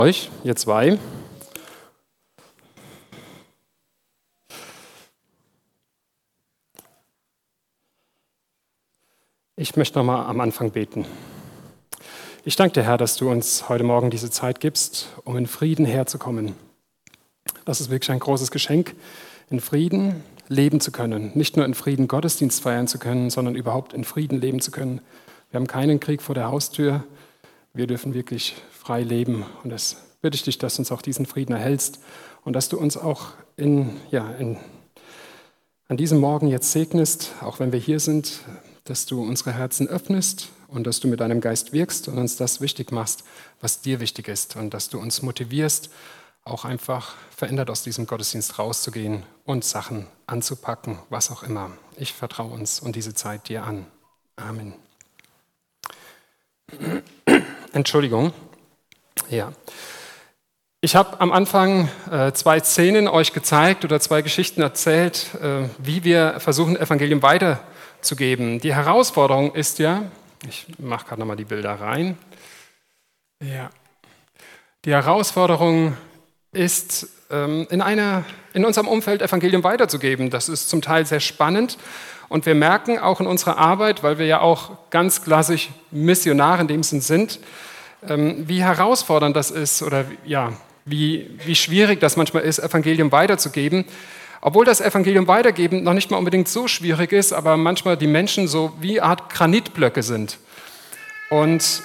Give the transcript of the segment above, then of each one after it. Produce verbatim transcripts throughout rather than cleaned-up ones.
Euch, ihr zwei. Ich möchte noch mal am Anfang beten. Ich danke dir, Herr, dass du uns heute Morgen diese Zeit gibst, um in Frieden herzukommen. Das ist wirklich ein großes Geschenk, in Frieden leben zu können. Nicht nur in Frieden Gottesdienst feiern zu können, sondern überhaupt in Frieden leben zu können. Wir haben keinen Krieg vor der Haustür. Wir dürfen wirklich frei leben. Und das bitte ich dich, dass du uns auch diesen Frieden erhältst und dass du uns auch in, ja, in, an diesem Morgen jetzt segnest, auch wenn wir hier sind, dass du unsere Herzen öffnest und dass du mit deinem Geist wirkst und uns das wichtig machst, was dir wichtig ist und dass du uns motivierst, auch einfach verändert aus diesem Gottesdienst rauszugehen und Sachen anzupacken, was auch immer. Ich vertraue uns und diese Zeit dir an. Amen. Entschuldigung. Ja. Ich habe am Anfang äh, zwei Szenen euch gezeigt oder zwei Geschichten erzählt, äh, wie wir versuchen, Evangelium weiterzugeben. Die Herausforderung ist ja, ich mache gerade nochmal die Bilder rein. Ja. Die Herausforderung ist, ähm, in, einer, in unserem Umfeld Evangelium weiterzugeben. Das ist zum Teil sehr spannend. Und wir merken auch in unserer Arbeit, weil wir ja auch ganz klassisch Missionare in dem Sinn sind, ähm, wie herausfordernd das ist oder ja, wie, wie schwierig das manchmal ist, Evangelium weiterzugeben. Obwohl das Evangelium weitergeben noch nicht mal unbedingt so schwierig ist, aber manchmal die Menschen so wie eine Art Granitblöcke sind. Und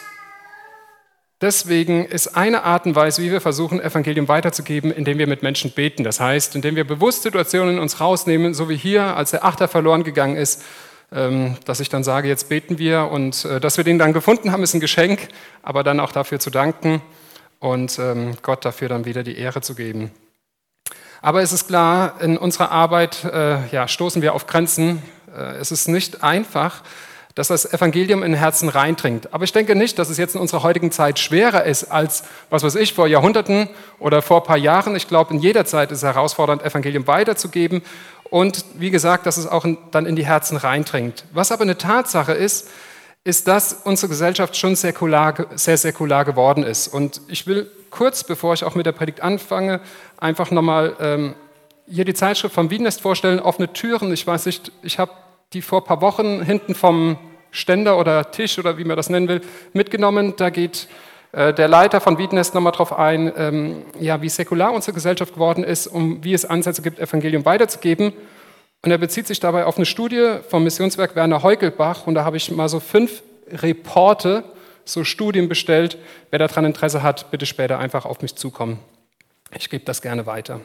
deswegen ist eine Art und Weise, wie wir versuchen, Evangelium weiterzugeben, indem wir mit Menschen beten. Das heißt, indem wir bewusst Situationen in uns rausnehmen, so wie hier, als der Achter verloren gegangen ist, dass ich dann sage, jetzt beten wir. Und dass wir den dann gefunden haben, ist ein Geschenk, aber dann auch dafür zu danken und Gott dafür dann wieder die Ehre zu geben. Aber es ist klar, in unserer Arbeit ja, stoßen wir auf Grenzen. Es ist nicht einfach, dass das Evangelium in den Herzen reindringt. Aber ich denke nicht, dass es jetzt in unserer heutigen Zeit schwerer ist als, was weiß ich, vor Jahrhunderten oder vor ein paar Jahren. Ich glaube, in jeder Zeit ist es herausfordernd, Evangelium weiterzugeben und wie gesagt, dass es auch in, dann in die Herzen reindringt. Was aber eine Tatsache ist, ist, dass unsere Gesellschaft schon säkular, sehr säkular geworden ist. Und ich will kurz, bevor ich auch mit der Predigt anfange, einfach nochmal ähm, hier die Zeitschrift vom Wiedenest vorstellen, Offene Türen. Ich weiß nicht, ich habe die vor ein paar Wochen hinten vom Ständer oder Tisch oder wie man das nennen will, mitgenommen. Da geht äh, der Leiter von Wiedenest nochmal drauf ein, ähm, ja, wie säkular unsere Gesellschaft geworden ist, um wie es Ansätze gibt, Evangelium weiterzugeben. Und er bezieht sich dabei auf eine Studie vom Missionswerk Werner Heugelbach. Und da habe ich mal so fünf Reporte, so Studien bestellt. Wer daran Interesse hat, bitte später einfach auf mich zukommen. Ich gebe das gerne weiter.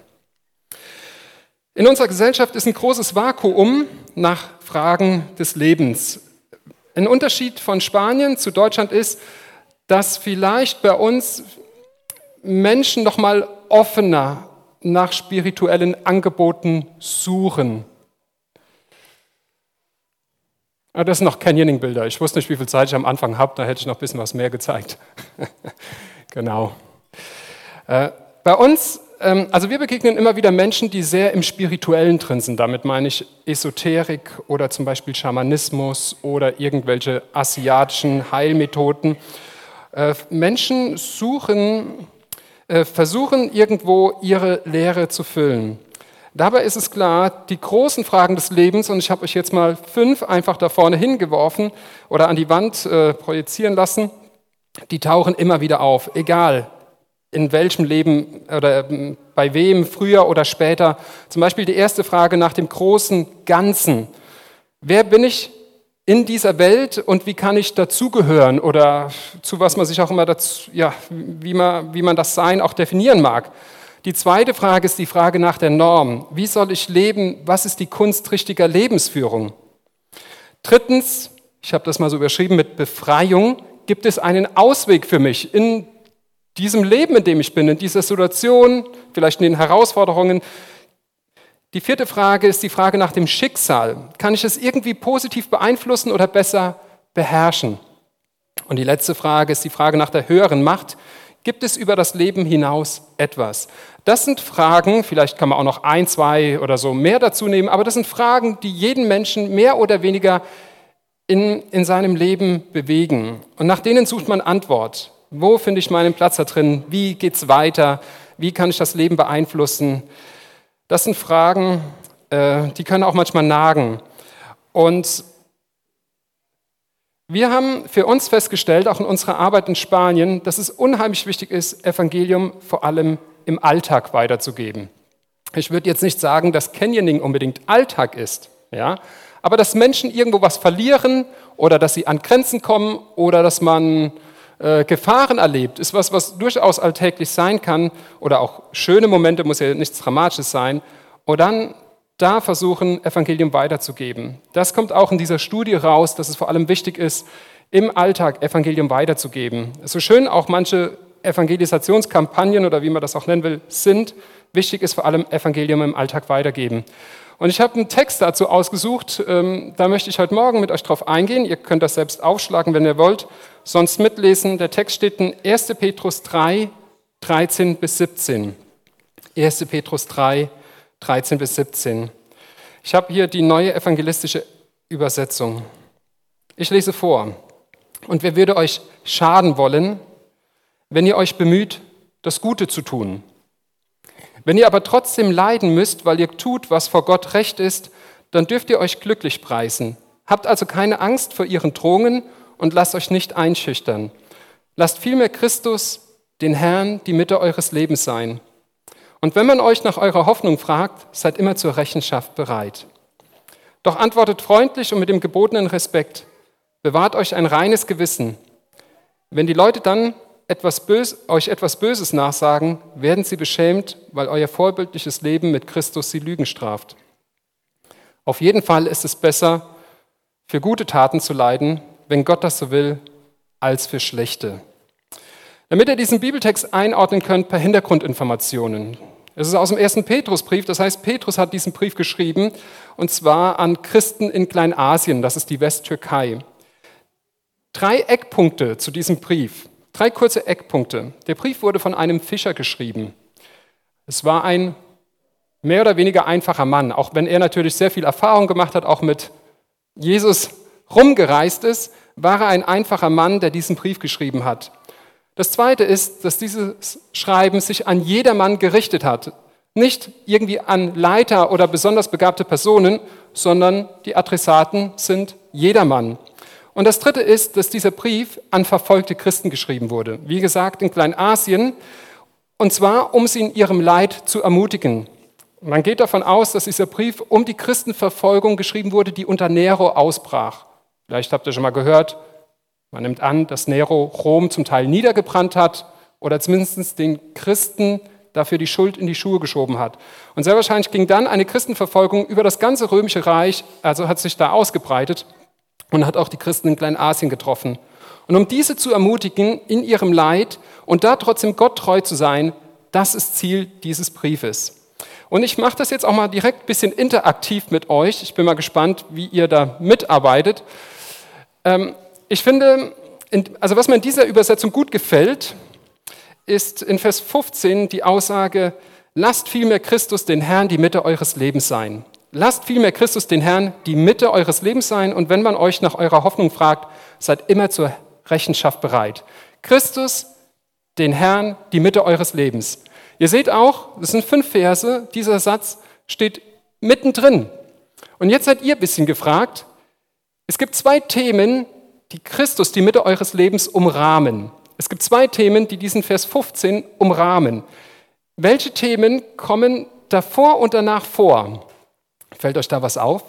In unserer Gesellschaft ist ein großes Vakuum nach Fragen des Lebens. Ein Unterschied von Spanien zu Deutschland ist, dass vielleicht bei uns Menschen noch mal offener nach spirituellen Angeboten suchen. Das sind noch Canyoning-Bilder. Ich wusste nicht, wie viel Zeit ich am Anfang habe, da hätte ich noch ein bisschen was mehr gezeigt. Genau. Äh, bei uns Also wir begegnen immer wieder Menschen, die sehr im Spirituellen drin sind. Damit meine ich Esoterik oder zum Beispiel Schamanismus oder irgendwelche asiatischen Heilmethoden. Menschen suchen, versuchen irgendwo ihre Lehre zu füllen. Dabei ist es klar, die großen Fragen des Lebens, und ich habe euch jetzt mal fünf einfach da vorne hingeworfen oder an die Wand projizieren lassen, die tauchen immer wieder auf, egal in welchem Leben oder bei wem, früher oder später. Zum Beispiel die erste Frage nach dem großen Ganzen. Wer bin ich in dieser Welt und wie kann ich dazugehören oder zu was man sich auch immer dazu, ja, wie man, wie man das Sein auch definieren mag. Die zweite Frage ist die Frage nach der Norm. Wie soll ich leben? Was ist die Kunst richtiger Lebensführung? Drittens, ich habe das mal so überschrieben mit Befreiung, gibt es einen Ausweg für mich in diesem Leben, in dem ich bin, in dieser Situation, vielleicht in den Herausforderungen. Die vierte Frage ist die Frage nach dem Schicksal. Kann ich es irgendwie positiv beeinflussen oder besser beherrschen? Und die letzte Frage ist die Frage nach der höheren Macht. Gibt es über das Leben hinaus etwas? Das sind Fragen, vielleicht kann man auch noch ein, zwei oder so mehr dazu nehmen, aber das sind Fragen, die jeden Menschen mehr oder weniger in, in seinem Leben bewegen. Und nach denen sucht man Antwort. Wo finde ich meinen Platz da drin? Wie geht es weiter? Wie kann ich das Leben beeinflussen? Das sind Fragen, äh, die können auch manchmal nagen. Und wir haben für uns festgestellt, auch in unserer Arbeit in Spanien, dass es unheimlich wichtig ist, Evangelium vor allem im Alltag weiterzugeben. Ich würde jetzt nicht sagen, dass Canyoning unbedingt Alltag ist, ja, aber dass Menschen irgendwo was verlieren oder dass sie an Grenzen kommen oder dass man äh, Gefahren erlebt, ist was, was durchaus alltäglich sein kann oder auch schöne Momente, muss ja nichts Dramatisches sein, und dann da versuchen, Evangelium weiterzugeben. Das kommt auch in dieser Studie raus, dass es vor allem wichtig ist, im Alltag Evangelium weiterzugeben. So schön auch manche Evangelisationskampagnen oder wie man das auch nennen will, sind, wichtig ist vor allem Evangelium im Alltag weitergeben. Und ich habe einen Text dazu ausgesucht, ähm, da möchte ich heute Morgen mit euch drauf eingehen. Ihr könnt das selbst aufschlagen, wenn ihr wollt, sonst mitlesen. Der Text steht in erster Petrus drei, dreizehn bis siebzehn. erster Petrus drei, dreizehn bis siebzehn. Ich habe hier die neue evangelistische Übersetzung. Ich lese vor. Und wer würde euch schaden wollen, wenn ihr euch bemüht, das Gute zu tun? Wenn ihr aber trotzdem leiden müsst, weil ihr tut, was vor Gott recht ist, dann dürft ihr euch glücklich preisen. Habt also keine Angst vor ihren Drohungen und lasst euch nicht einschüchtern. Lasst vielmehr Christus, den Herrn, die Mitte eures Lebens sein. Und wenn man euch nach eurer Hoffnung fragt, seid immer zur Rechenschaft bereit. Doch antwortet freundlich und mit dem gebotenen Respekt. Bewahrt euch ein reines Gewissen. Wenn die Leute dann etwas Bös, euch etwas Böses nachsagen, werden sie beschämt, weil euer vorbildliches Leben mit Christus sie Lügen straft. Auf jeden Fall ist es besser, für gute Taten zu leiden, wenn Gott das so will, als für schlechte. Damit ihr diesen Bibeltext einordnen könnt, per Hintergrundinformationen. Es ist aus dem ersten Petrusbrief, das heißt, Petrus hat diesen Brief geschrieben, und zwar an Christen in Kleinasien, das ist die Westtürkei. Drei Eckpunkte zu diesem Brief, drei kurze Eckpunkte. Der Brief wurde von einem Fischer geschrieben. Es war ein mehr oder weniger einfacher Mann, auch wenn er natürlich sehr viel Erfahrung gemacht hat, auch mit Jesus rumgereist ist, war er ein einfacher Mann, der diesen Brief geschrieben hat. Das Zweite ist, dass dieses Schreiben sich an jedermann gerichtet hat. Nicht irgendwie an Leiter oder besonders begabte Personen, sondern die Adressaten sind jedermann. Und das Dritte ist, dass dieser Brief an verfolgte Christen geschrieben wurde. Wie gesagt, in Kleinasien, und zwar, um sie in ihrem Leid zu ermutigen. Man geht davon aus, dass dieser Brief um die Christenverfolgung geschrieben wurde, die unter Nero ausbrach. Vielleicht habt ihr schon mal gehört, man nimmt an, dass Nero Rom zum Teil niedergebrannt hat oder zumindest den Christen dafür die Schuld in die Schuhe geschoben hat. Und sehr wahrscheinlich ging dann eine Christenverfolgung über das ganze Römische Reich, also hat sich da ausgebreitet und hat auch die Christen in Kleinasien getroffen. Und um diese zu ermutigen in ihrem Leid und da trotzdem Gott treu zu sein, das ist Ziel dieses Briefes. Und ich mache das jetzt auch mal direkt ein bisschen interaktiv mit euch. Ich bin mal gespannt, wie ihr da mitarbeitet. Ähm, Ich finde, also was mir in dieser Übersetzung gut gefällt, ist in Vers fünfzehn die Aussage, lasst vielmehr Christus den Herrn die Mitte eures Lebens sein. Lasst vielmehr Christus den Herrn die Mitte eures Lebens sein, und wenn man euch nach eurer Hoffnung fragt, seid immer zur Rechenschaft bereit. Christus, den Herrn, die Mitte eures Lebens. Ihr seht auch, das sind fünf Verse, dieser Satz steht mittendrin. Und jetzt seid ihr ein bisschen gefragt, es gibt zwei Themen, die Christus, die Mitte eures Lebens, umrahmen. Es gibt zwei Themen, die diesen Vers fünfzehn umrahmen. Welche Themen kommen davor und danach vor? Fällt euch da was auf?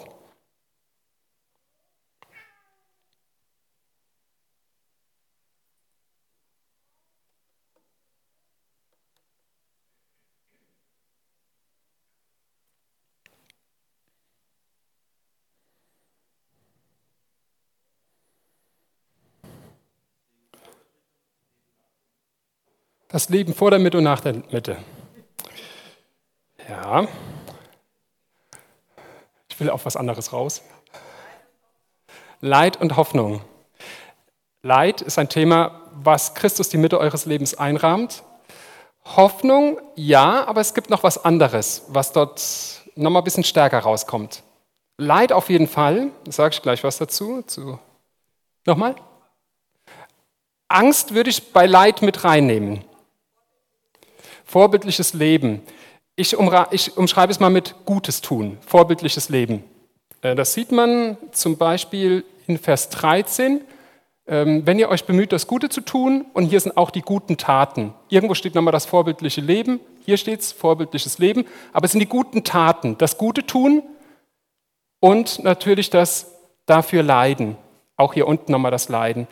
Das Leben vor der Mitte und nach der Mitte. Ja. Ich will auf was anderes raus. Leid und Hoffnung. Leid ist ein Thema, was Christus die Mitte eures Lebens einrahmt. Hoffnung, ja, aber es gibt noch was anderes, was dort nochmal ein bisschen stärker rauskommt. Leid auf jeden Fall, da sage ich gleich was dazu. Zu. Nochmal? Angst würde ich bei Leid mit reinnehmen. Vorbildliches Leben. Ich, umra- ich umschreibe es mal mit Gutes tun, vorbildliches Leben. Äh, das sieht man zum Beispiel in Vers dreizehn. Ähm, wenn ihr euch bemüht, das Gute zu tun, und hier sind auch die guten Taten. Irgendwo steht nochmal das vorbildliche Leben, hier steht es vorbildliches Leben, aber es sind die guten Taten, das Gute tun und natürlich das dafür Leiden. Auch hier unten nochmal das Leiden.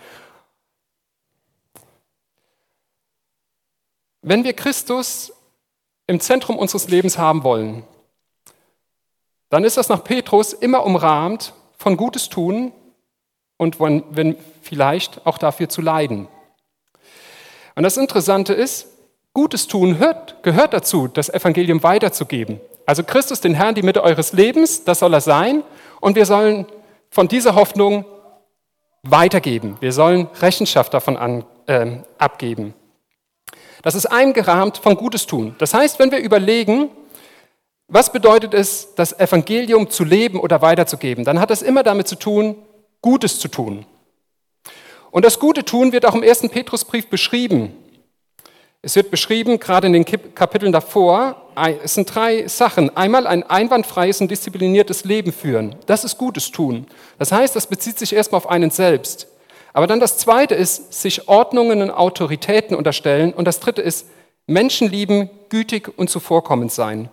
Wenn wir Christus im Zentrum unseres Lebens haben wollen, dann ist das nach Petrus immer umrahmt von Gutes tun und wenn, wenn vielleicht auch dafür zu leiden. Und das Interessante ist, Gutes tun hört, gehört dazu, das Evangelium weiterzugeben. Also Christus, den Herrn, die Mitte eures Lebens, das soll er sein. Und wir sollen von dieser Hoffnung weitergeben. Wir sollen Rechenschaft davon an, äh, abgeben. Das ist eingerahmt von Gutes tun. Das heißt, wenn wir überlegen, was bedeutet es, das Evangelium zu leben oder weiterzugeben, dann hat das immer damit zu tun, Gutes zu tun. Und das Gute tun wird auch im ersten Petrusbrief beschrieben. Es wird beschrieben, gerade in den Kapiteln davor, es sind drei Sachen. Einmal ein einwandfreies und diszipliniertes Leben führen. Das ist Gutes tun. Das heißt, das bezieht sich erstmal auf einen selbst. Aber dann das Zweite ist, sich Ordnungen und Autoritäten unterstellen. Und das Dritte ist, Menschen lieben, gütig und zuvorkommend sein.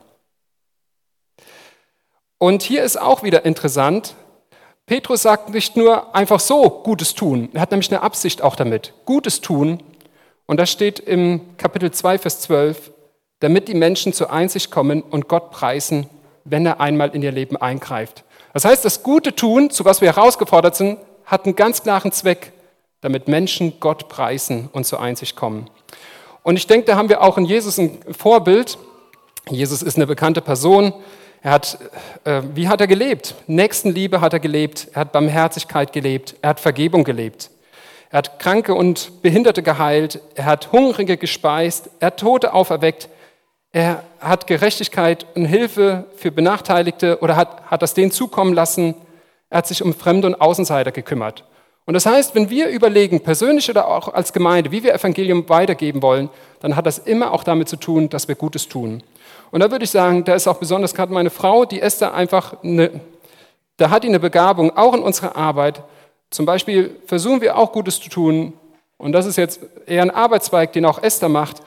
Und hier ist auch wieder interessant, Petrus sagt nicht nur einfach so Gutes tun, er hat nämlich eine Absicht auch damit. Gutes tun, und das steht im Kapitel zwei, Vers zwölf, damit die Menschen zur Einsicht kommen und Gott preisen, wenn er einmal in ihr Leben eingreift. Das heißt, das Gute tun, zu was wir herausgefordert sind, hat einen ganz klaren Zweck, damit Menschen Gott preisen und zur Einsicht kommen. Und ich denke, da haben wir auch in Jesus ein Vorbild. Jesus ist eine bekannte Person. Er hat, äh, wie hat er gelebt? Nächstenliebe hat er gelebt, er hat Barmherzigkeit gelebt, er hat Vergebung gelebt. Er hat Kranke und Behinderte geheilt, er hat Hungrige gespeist, er hat Tote auferweckt, er hat Gerechtigkeit und Hilfe für Benachteiligte oder hat, hat das denen zukommen lassen, er hat sich um Fremde und Außenseiter gekümmert. Und das heißt, wenn wir überlegen, persönlich oder auch als Gemeinde, wie wir Evangelium weitergeben wollen, dann hat das immer auch damit zu tun, dass wir Gutes tun. Und da würde ich sagen, da ist auch besonders gerade meine Frau, die Esther einfach, eine, da hat die eine Begabung, auch in unserer Arbeit. Zum Beispiel versuchen wir auch Gutes zu tun, und das ist jetzt eher ein Arbeitszweig, den auch Esther macht,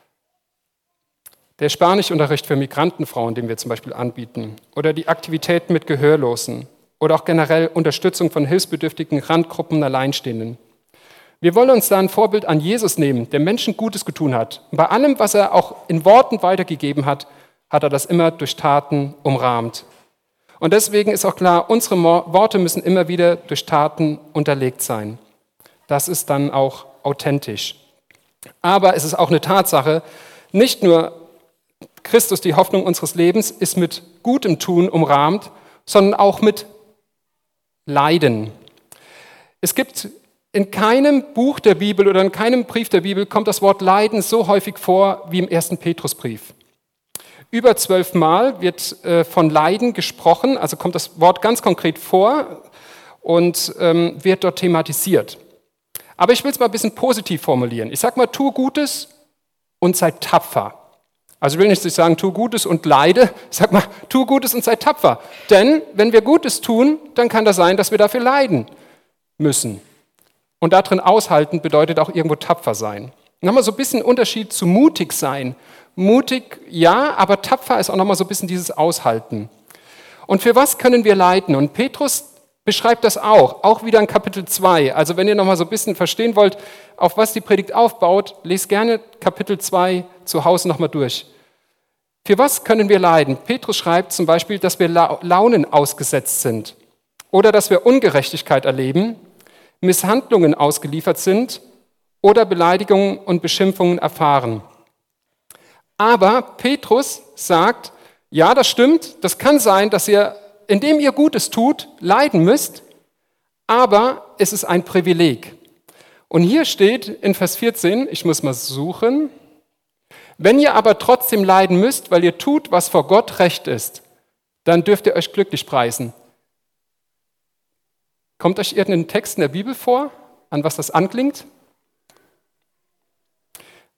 der Spanischunterricht für Migrantenfrauen, den wir zum Beispiel anbieten, oder die Aktivitäten mit Gehörlosen, oder auch generell Unterstützung von hilfsbedürftigen Randgruppen und Alleinstehenden. Wir wollen uns da ein Vorbild an Jesus nehmen, der Menschen Gutes getan hat. Und bei allem, was er auch in Worten weitergegeben hat, hat er das immer durch Taten umrahmt. Und deswegen ist auch klar, unsere Worte müssen immer wieder durch Taten unterlegt sein. Das ist dann auch authentisch. Aber es ist auch eine Tatsache, nicht nur Christus, die Hoffnung unseres Lebens, ist mit gutem Tun umrahmt, sondern auch mit Leiden. Es gibt in keinem Buch der Bibel oder in keinem Brief der Bibel kommt das Wort Leiden so häufig vor wie im ersten Petrusbrief. Über zwölf Mal wird äh, von Leiden gesprochen, also kommt das Wort ganz konkret vor und ähm, wird dort thematisiert. Aber ich will es mal ein bisschen positiv formulieren. Ich sage mal, tu Gutes und sei tapfer. Also ich will nicht sagen, tu Gutes und leide, ich sage mal, tu Gutes und sei tapfer. Denn wenn wir Gutes tun, dann kann das sein, dass wir dafür leiden müssen. Und darin aushalten bedeutet auch irgendwo tapfer sein. Nochmal so ein bisschen Unterschied zu mutig sein. Mutig, ja, aber tapfer ist auch nochmal so ein bisschen dieses Aushalten. Und für was können wir leiden? Und Petrus beschreibt das auch, auch wieder in Kapitel zwei. Also wenn ihr nochmal so ein bisschen verstehen wollt, auf was die Predigt aufbaut, lest gerne Kapitel zwei zu Hause nochmal durch. Für was können wir leiden? Petrus schreibt zum Beispiel, dass wir Launen ausgesetzt sind oder dass wir Ungerechtigkeit erleben, Misshandlungen ausgeliefert sind oder Beleidigungen und Beschimpfungen erfahren. Aber Petrus sagt, ja, das stimmt, das kann sein, dass ihr, indem ihr Gutes tut, leiden müsst, aber es ist ein Privileg. Und hier steht in Vers vierzehn, ich muss mal suchen, wenn ihr aber trotzdem leiden müsst, weil ihr tut, was vor Gott recht ist, dann dürft ihr euch glücklich preisen. Kommt euch irgendein Text in der Bibel vor, an was das anklingt?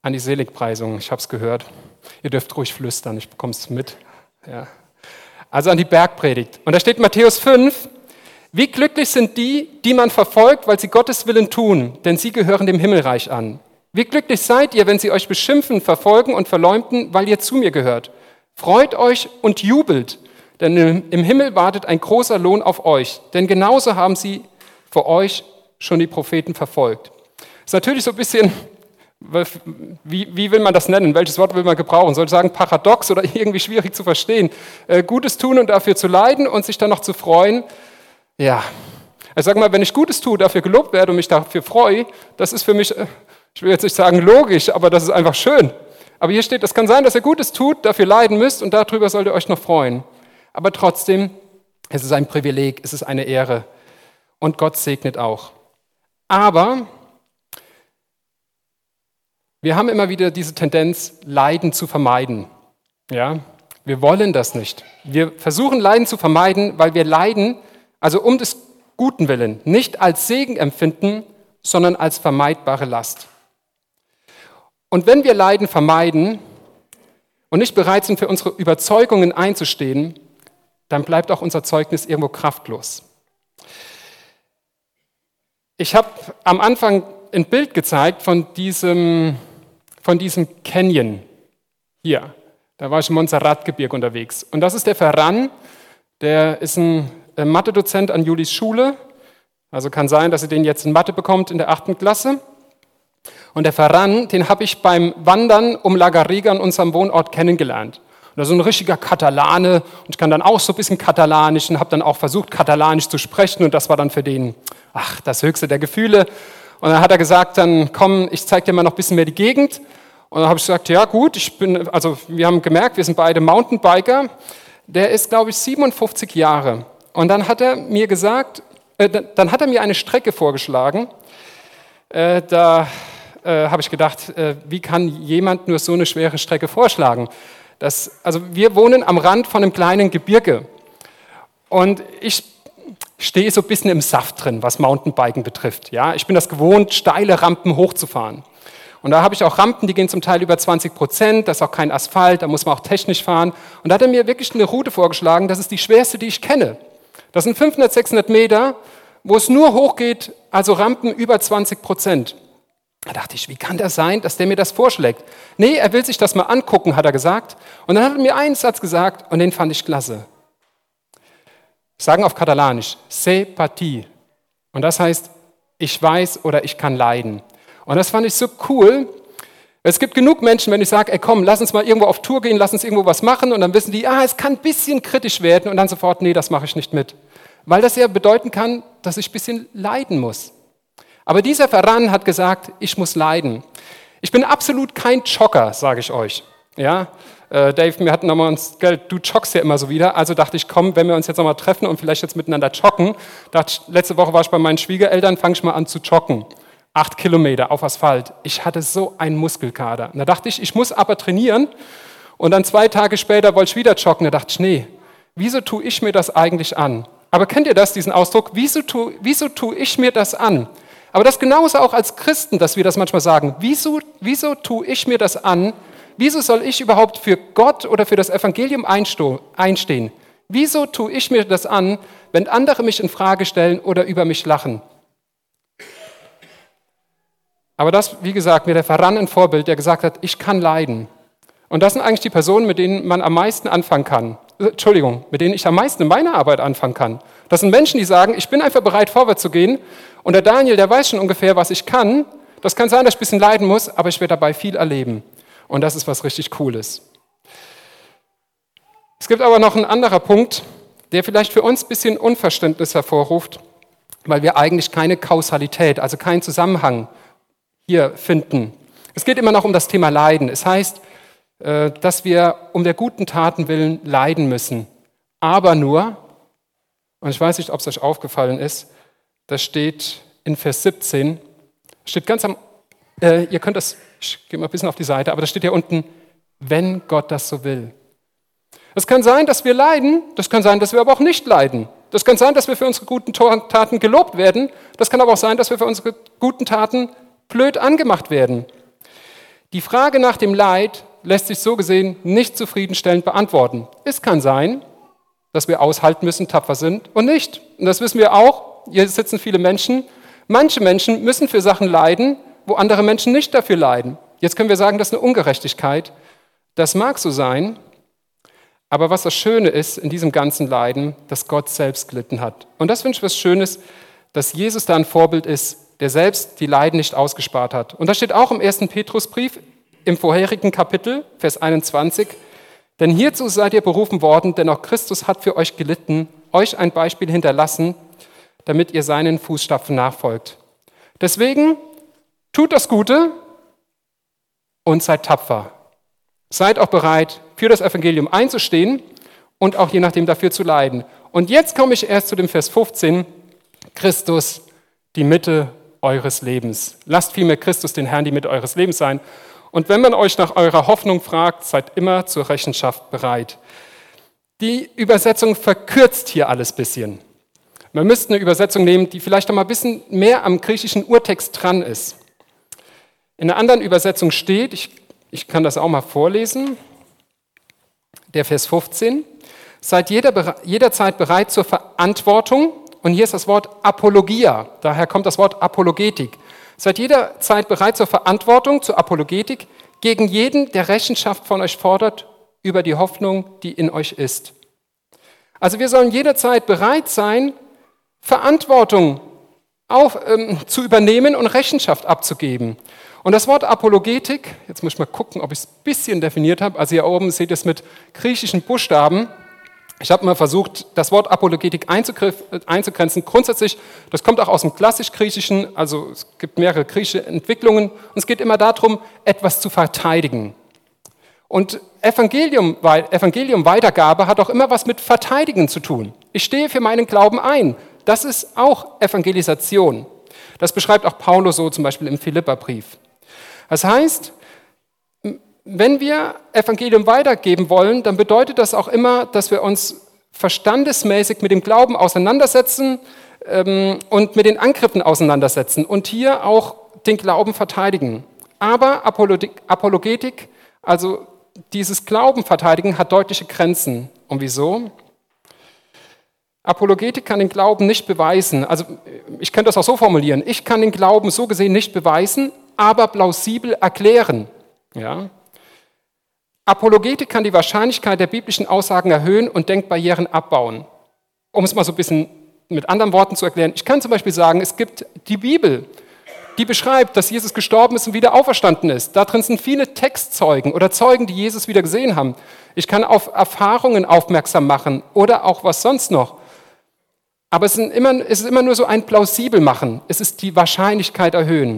An die Seligpreisung, ich habe es gehört. Ihr dürft ruhig flüstern, ich bekomme es mit. Ja. Also an die Bergpredigt. Und da steht Matthäus fünf, wie glücklich sind die, die man verfolgt, weil sie Gottes Willen tun, denn sie gehören dem Himmelreich an. Wie glücklich seid ihr, wenn sie euch beschimpfen, verfolgen und verleumden, weil ihr zu mir gehört. Freut euch und jubelt, denn im Himmel wartet ein großer Lohn auf euch, denn genauso haben sie vor euch schon die Propheten verfolgt. Das ist natürlich so ein bisschen, wie, wie will man das nennen? Welches Wort will man gebrauchen? Soll ich sagen paradox oder irgendwie schwierig zu verstehen? Äh, Gutes tun und dafür zu leiden und sich dann noch zu freuen. Ja, also sag mal, wenn ich Gutes tue, dafür gelobt werde und mich dafür freue, das ist für mich, ich will jetzt nicht sagen logisch, aber das ist einfach schön. Aber hier steht, es kann sein, dass ihr Gutes tut, dafür leiden müsst und darüber sollt ihr euch noch freuen. Aber trotzdem, es ist ein Privileg, es ist eine Ehre und Gott segnet auch. Aber wir haben immer wieder diese Tendenz, Leiden zu vermeiden. Ja, wir wollen das nicht. Wir versuchen Leiden zu vermeiden, weil wir Leiden, also um des Guten willen, nicht als Segen empfinden, sondern als vermeidbare Last. Und wenn wir Leiden vermeiden und nicht bereit sind, für unsere Überzeugungen einzustehen, dann bleibt auch unser Zeugnis irgendwo kraftlos. Ich habe am Anfang ein Bild gezeigt von diesem, von diesem Canyon hier. Da war ich im Montserrat-Gebirge unterwegs. Und das ist der Ferran, der ist ein Mathe-Dozent an Julis Schule. Also kann sein, dass sie den jetzt in Mathe bekommt in der achten Klasse. Und der Ferran, den habe ich beim Wandern um La Garriga an unserem Wohnort kennengelernt. Und das ist ein richtiger Katalane und ich kann dann auch so ein bisschen Katalanisch und habe dann auch versucht, Katalanisch zu sprechen und das war dann für den, ach, das höchste der Gefühle. Und dann hat er gesagt, dann komm, ich zeige dir mal noch ein bisschen mehr die Gegend. Und dann habe ich gesagt, ja gut, ich bin, also wir haben gemerkt, wir sind beide Mountainbiker. Der ist, glaube ich, siebenundfünfzig Jahre. Und dann hat er mir gesagt, äh, dann hat er mir eine Strecke vorgeschlagen. Äh, da äh, habe ich gedacht, äh, wie kann jemand nur so eine schwere Strecke vorschlagen? Das, also wir wohnen am Rand von einem kleinen Gebirge. Und ich stehe so ein bisschen im Saft drin, was Mountainbiken betrifft. Ja, ich bin das gewohnt, steile Rampen hochzufahren. Und da habe ich auch Rampen, die gehen zum Teil über zwanzig Prozent, da ist auch kein Asphalt, da muss man auch technisch fahren. Und da hat er mir wirklich eine Route vorgeschlagen, das ist die schwerste, die ich kenne. Das sind fünfhundert, sechshundert Meter, wo es nur hochgeht, also Rampen über zwanzig Prozent. Da dachte ich, wie kann das sein, dass der mir das vorschlägt? Nee, er will sich das mal angucken, hat er gesagt. Und dann hat er mir einen Satz gesagt und den fand ich klasse. Sagen auf Katalanisch, sé pati. Und das heißt, ich weiß oder ich kann leiden. Und das fand ich so cool. Es gibt genug Menschen, wenn ich sage, ey komm, lass uns mal irgendwo auf Tour gehen, lass uns irgendwo was machen. Und dann wissen die, ah, es kann ein bisschen kritisch werden. Und dann sofort, nee, das mache ich nicht mit. Weil das ja bedeuten kann, dass ich ein bisschen leiden muss. Aber dieser Ferran hat gesagt, ich muss leiden. Ich bin absolut kein Jogger, sage ich euch. Ja, äh, Dave, wir hatten nochmal uns, gell, du joggst ja immer so wieder, also dachte ich, komm, wenn wir uns jetzt nochmal treffen und vielleicht jetzt miteinander joggen, dachte ich, letzte Woche war ich bei meinen Schwiegereltern, fange ich mal an zu joggen. Acht Kilometer auf Asphalt. Ich hatte so einen Muskelkater. Und da dachte ich, ich muss aber trainieren. Und dann zwei Tage später wollte ich wieder joggen. Da dachte ich, nee, wieso tue ich mir das eigentlich an? Aber kennt ihr das, diesen Ausdruck? Wieso tue, wieso tue ich mir das an? Aber das genauso auch als Christen, dass wir das manchmal sagen. Wieso, wieso tue ich mir das an? Wieso soll ich überhaupt für Gott oder für das Evangelium einstehen? Wieso tue ich mir das an, wenn andere mich in Frage stellen oder über mich lachen? Aber das, wie gesagt, mir der Ferran ein Vorbild, der gesagt hat, ich kann leiden. Und das sind eigentlich die Personen, mit denen man am meisten anfangen kann. Entschuldigung, mit denen ich am meisten in meiner Arbeit anfangen kann. Das sind Menschen, die sagen, ich bin einfach bereit, vorwärts zu gehen. Und der Daniel, der weiß schon ungefähr, was ich kann. Das kann sein, dass ich ein bisschen leiden muss, aber ich werde dabei viel erleben. Und das ist was richtig Cooles. Es gibt aber noch einen anderen Punkt, der vielleicht für uns ein bisschen Unverständnis hervorruft, weil wir eigentlich keine Kausalität, also keinen Zusammenhang hier finden. Es geht immer noch um das Thema Leiden. Es heißt, dass wir um der guten Taten willen leiden müssen. Aber nur, und ich weiß nicht, ob es euch aufgefallen ist, das steht in Vers siebzehn, steht ganz am, äh, ihr könnt das, ich gehe mal ein bisschen auf die Seite, aber da steht hier unten, wenn Gott das so will. Es kann sein, dass wir leiden, das kann sein, dass wir aber auch nicht leiden. Das kann sein, dass wir für unsere guten Taten gelobt werden, das kann aber auch sein, dass wir für unsere guten Taten blöd angemacht werden. Die Frage nach dem Leid lässt sich so gesehen nicht zufriedenstellend beantworten. Es kann sein, dass wir aushalten müssen, tapfer sind und nicht. Und das wissen wir auch. Hier sitzen viele Menschen. Manche Menschen müssen für Sachen leiden, wo andere Menschen nicht dafür leiden. Jetzt können wir sagen, das ist eine Ungerechtigkeit. Das mag so sein, aber was das Schöne ist in diesem ganzen Leiden, dass Gott selbst gelitten hat. Und das finde ich was Schönes, dass Jesus da ein Vorbild ist, der selbst die Leiden nicht ausgespart hat. Und das steht auch im ersten Petrusbrief im vorherigen Kapitel, Vers einundzwanzig. Denn hierzu seid ihr berufen worden, denn auch Christus hat für euch gelitten, euch ein Beispiel hinterlassen, damit ihr seinen Fußstapfen nachfolgt. Deswegen tut das Gute und seid tapfer. Seid auch bereit, für das Evangelium einzustehen und auch je nachdem dafür zu leiden. Und jetzt komme ich erst zu dem Vers fünfzehn. Christus, die Mitte eures Lebens. Lasst vielmehr Christus, den Herrn, die Mitte eures Lebens sein. Und wenn man euch nach eurer Hoffnung fragt, seid immer zur Rechenschaft bereit. Die Übersetzung verkürzt hier alles ein bisschen. Man müsste eine Übersetzung nehmen, die vielleicht noch mal ein bisschen mehr am griechischen Urtext dran ist. In einer anderen Übersetzung steht, ich, ich kann das auch mal vorlesen, der Vers fünfzehn, seid jeder, jederzeit bereit zur Verantwortung, und hier ist das Wort Apologia, daher kommt das Wort Apologetik. Seid jederzeit bereit zur Verantwortung, zur Apologetik, gegen jeden, der Rechenschaft von euch fordert über die Hoffnung, die in euch ist. Also wir sollen jederzeit bereit sein, Verantwortung auf, ähm, zu übernehmen und Rechenschaft abzugeben. Und das Wort Apologetik, jetzt muss ich mal gucken, ob ich es ein bisschen definiert habe. Also hier oben seht ihr es mit griechischen Buchstaben. Ich habe mal versucht, das Wort Apologetik einzugrenzen. Grundsätzlich, das kommt auch aus dem klassisch-griechischen, also es gibt mehrere griechische Entwicklungen. Und es geht immer darum, etwas zu verteidigen. Und Evangelium, Evangelium-Weitergabe hat auch immer was mit Verteidigen zu tun. Ich stehe für meinen Glauben ein. Das ist auch Evangelisation. Das beschreibt auch Paulus so zum Beispiel im Philipperbrief. Das heißt, wenn wir Evangelium weitergeben wollen, dann bedeutet das auch immer, dass wir uns verstandesmäßig mit dem Glauben auseinandersetzen ähm, und mit den Angriffen auseinandersetzen und hier auch den Glauben verteidigen. Aber Apologetik, also dieses Glauben verteidigen, hat deutliche Grenzen. Und wieso? Apologetik kann den Glauben nicht beweisen. Also ich könnte das auch so formulieren. Ich kann den Glauben so gesehen nicht beweisen, aber plausibel erklären. Ja? Apologetik kann die Wahrscheinlichkeit der biblischen Aussagen erhöhen und Denkbarrieren abbauen. Um es mal so ein bisschen mit anderen Worten zu erklären. Ich kann zum Beispiel sagen, es gibt die Bibel, die beschreibt, dass Jesus gestorben ist und wieder auferstanden ist. Da drin sind viele Textzeugen oder Zeugen, die Jesus wieder gesehen haben. Ich kann auf Erfahrungen aufmerksam machen oder auch was sonst noch. Aber es ist immer, es ist immer nur so ein plausibel machen. Es ist die Wahrscheinlichkeit erhöhen.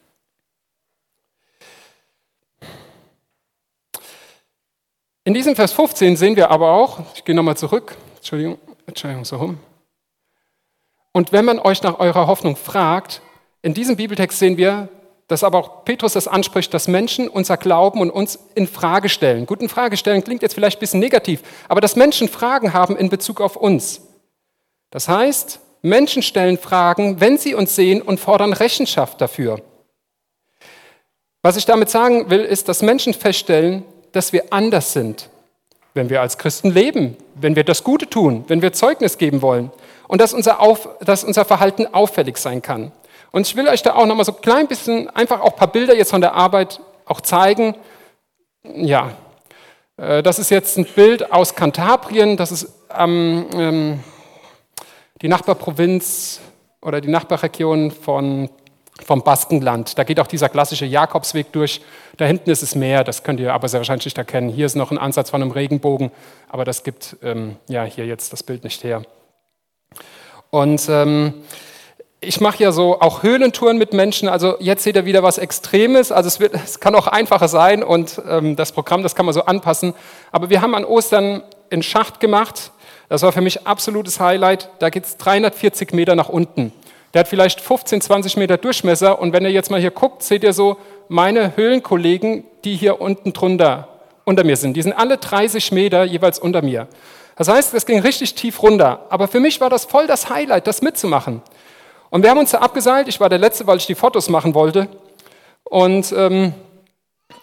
In diesem Vers fünfzehn sehen wir aber auch, ich gehe nochmal zurück, Entschuldigung, Entschuldigung, so rum. Und wenn man euch nach eurer Hoffnung fragt, in diesem Bibeltext sehen wir, dass aber auch Petrus das anspricht, dass Menschen unser Glauben und uns in Frage stellen. Gut, in Frage stellen klingt jetzt vielleicht ein bisschen negativ, aber dass Menschen Fragen haben in Bezug auf uns. Das heißt, Menschen stellen Fragen, wenn sie uns sehen und fordern Rechenschaft dafür. Was ich damit sagen will, ist, dass Menschen feststellen, dass wir anders sind, wenn wir als Christen leben, wenn wir das Gute tun, wenn wir Zeugnis geben wollen und dass unser, Auf, dass unser Verhalten auffällig sein kann. Und ich will euch da auch noch mal so ein klein bisschen, einfach auch ein paar Bilder jetzt von der Arbeit auch zeigen. Ja, das ist jetzt ein Bild aus Kantabrien, das ist ähm, ähm, die Nachbarprovinz oder die Nachbarregion von vom Baskenland. Da geht auch dieser klassische Jakobsweg durch. Da hinten ist es Meer, das könnt ihr aber sehr wahrscheinlich nicht erkennen. Hier ist noch ein Ansatz von einem Regenbogen, aber das gibt ähm, ja hier jetzt das Bild nicht her. Und ähm, ich mache ja so auch Höhlentouren mit Menschen, also jetzt seht ihr wieder was Extremes, also es, wird, es kann auch einfacher sein und ähm, das Programm, das kann man so anpassen. Aber wir haben an Ostern einen Schacht gemacht, das war für mich absolutes Highlight, da geht es dreihundertvierzig Meter nach unten. Der hat vielleicht fünfzehn, zwanzig Meter Durchmesser und wenn ihr jetzt mal hier guckt, seht ihr so meine Höhlenkollegen, die hier unten drunter unter mir sind. Die sind alle dreißig Meter jeweils unter mir. Das heißt, es ging richtig tief runter. Aber für mich war das voll das Highlight, das mitzumachen. Und wir haben uns da abgeseilt. Ich war der Letzte, weil ich die Fotos machen wollte. Und ähm,